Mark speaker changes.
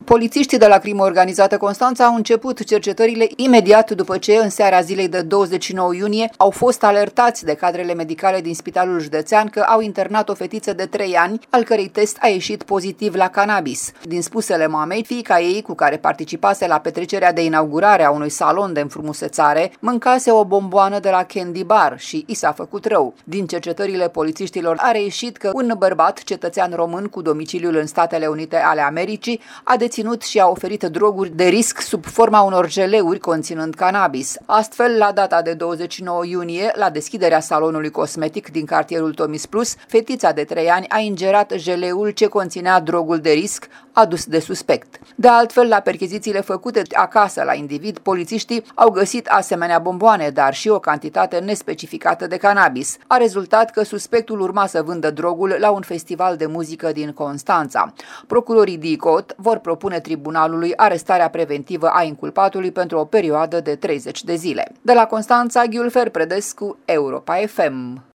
Speaker 1: Polițiștii de la Crimă Organizată Constanța au început cercetările imediat după ce, în seara zilei de 29 iunie, au fost alertați de cadrele medicale din Spitalul Județean că au internat o fetiță de 3 ani, al cărei test a ieșit pozitiv la cannabis. Din spusele mamei, fiica ei, cu care participase la petrecerea de inaugurare a unui salon de înfrumusețare, mâncase o bomboană de la Candy Bar și i s-a făcut rău. Din cercetările polițiștilor a reieșit că un bărbat, cetățean român cu domiciliul în Statele Unite ale Americii, a deținut și a oferit droguri de risc sub forma unor geleuri conținând cannabis. Astfel, la data de 29 iunie, la deschiderea salonului cosmetic din cartierul Tomis Plus, fetița de 3 ani a ingerat geleul ce conținea drogul de risc adus de suspect. De altfel, la perchezițiile făcute acasă la individ, polițiștii au găsit asemenea bomboane, dar și o cantitate nespecificată de cannabis. A rezultat că suspectul urma să vândă drogul la un festival de muzică din Constanța. Procurorii DICOT vor propune tribunalului arestarea preventivă a inculpatului pentru o perioadă de 30 de zile. De la Constanța, Ghiulfer Predescu, Europa FM.